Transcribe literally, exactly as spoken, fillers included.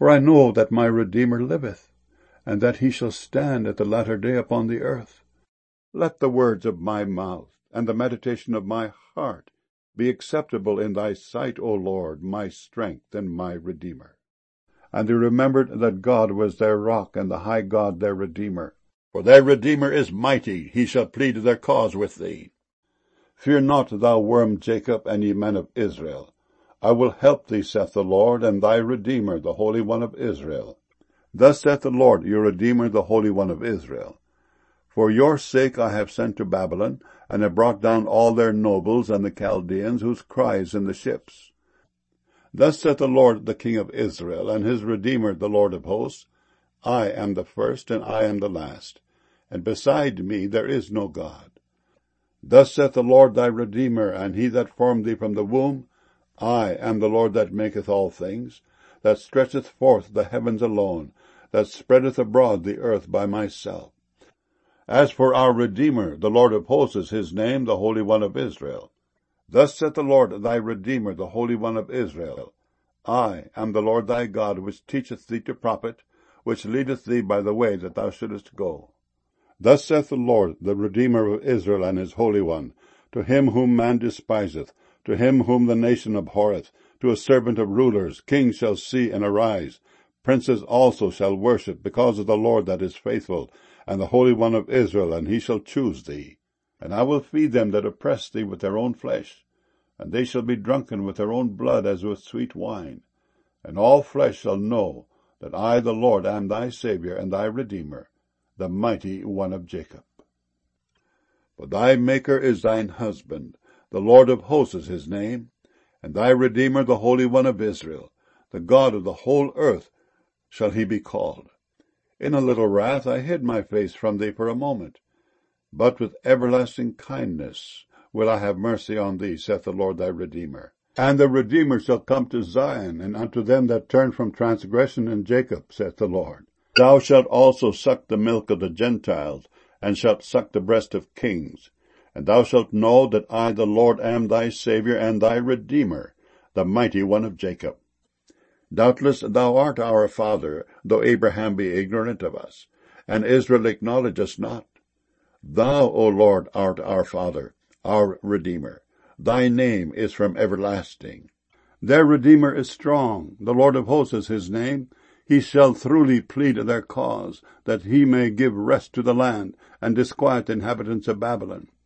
For I know that my Redeemer liveth, and that he shall stand at the latter day upon the earth. Let the words of my mouth and the meditation of my heart be acceptable in thy sight, O Lord, my strength and my Redeemer. And they remembered that God was their rock, and the high God their Redeemer. For their Redeemer is mighty, he shall plead their cause with thee. Fear not, thou worm Jacob, and ye men of Israel. I will help thee, saith the Lord, and thy Redeemer, the Holy One of Israel. Thus saith the Lord, your Redeemer, the Holy One of Israel. For your sake I have sent to Babylon, and have brought down all their nobles and the Chaldeans, whose cry is in the ships. Thus saith the Lord, the King of Israel, and his Redeemer, the Lord of hosts, I am the first, and I am the last, and beside me there is no God. Thus saith the Lord thy Redeemer, and he that formed thee from the womb, I am the Lord that maketh all things, that stretcheth forth the heavens alone, that spreadeth abroad the earth by myself. As for our Redeemer, the Lord of hosts is his name, the Holy One of Israel. Thus saith the Lord thy Redeemer, the Holy One of Israel, I am the Lord thy God, which teacheth thee to profit, which leadeth thee by the way that thou shouldest go. Thus saith the Lord, the Redeemer of Israel and his Holy One, to him whom man despiseth, to him whom the nation abhorreth, to a servant of rulers, kings shall see and arise, princes also shall worship, because of the Lord that is faithful, and the Holy One of Israel, and he shall choose thee. And I will feed them that oppress thee with their own flesh, and they shall be drunken with their own blood as with sweet wine. And all flesh shall know that I, the Lord, am thy Saviour and thy Redeemer, the mighty One of Jacob. For thy Maker is thine husband, the Lord of hosts is his name, and thy Redeemer, the Holy One of Israel, the God of the whole earth, shall he be called. In a little wrath I hid my face from thee for a moment, but with everlasting kindness will I have mercy on thee, saith the Lord thy Redeemer. And the Redeemer shall come to Zion, and unto them that turn from transgression in Jacob, saith the Lord. Thou shalt also suck the milk of the Gentiles, and shalt suck the breast of kings. And thou shalt know that I, the Lord, am thy Saviour and thy Redeemer, the mighty One of Jacob. Doubtless thou art our father, though Abraham be ignorant of us, and Israel acknowledge us not. Thou, O Lord, art our Father, our Redeemer. Thy name is from everlasting. Their Redeemer is strong, the Lord of hosts is his name. He shall throughly plead their cause, that he may give rest to the land, and disquiet the inhabitants of Babylon.